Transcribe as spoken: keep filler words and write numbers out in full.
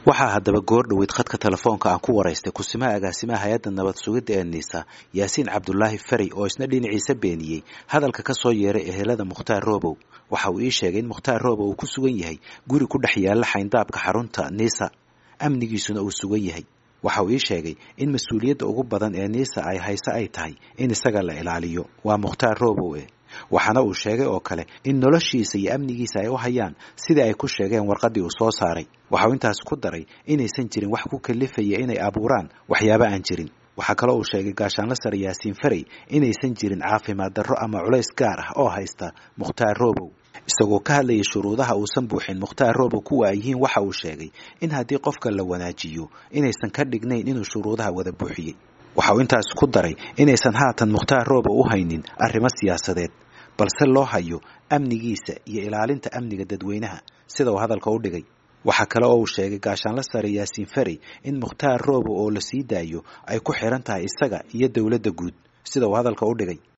waxaa haddaba goor dhoweyd khadka telefoonka aan ku waraystay kusimaha agaasimaha hay-adda nabad sugidda ee niisa yaasiin cabdulaahi fari oo isna dhinaciisa beeniyey hadalka ka soo yeeray ehelada mukhtaar roobow waxa uu ii sheegay in mukhtaar roobow uu ku sugan yahay guri ku dhex yaalla xayndaabka xarunta niisa amnigiisuna uu sugan yahay waxa uu ii sheegay in mas-uuliyadda ugu badan ee niisa ay hayse ay tahay in isaga la ilaaliyo waa mukhtaar roobow e waxaana uu sheegay oo kale in noloshiisa iyo amnigiisa ay u hayaan sidii ay ku sheegeen warqaddii uu soo saaray waxauu intaas ku daray inaysan jirin wax ku kalifaya inay abuuraan waxyaabo aan jirin waxaa kaloo uu sheegay gaashaanla sare yaasiin faray inaysan jirin caafimaad darro ama culays gaar ah oo haysta mukhtaar roobow isagoo ka hadlayay shuruudaha uusan buuxin mukhtaar roobow kuwa ay yihiin waxa uu sheegay in haddii qofka la wanaajiyo inaysan ka dhignayn inuu shuruudaha wada buuxiyey waxa uu intaas ku daray inaysan haatan mukhtaar roobow u haynin arrimo siyaasadeed balse loo hayo amnigiisa iyo ilaalinta amniga dadweynaha sida uu hadalka u dhigay waxaa kale oo uu sheegay gaashaanla sare yaasiin faray in mukhtaar roobow oo la sii daayo ay ku xiran tahay isaga iyo dowladda guud sida uu hadalka u dhigay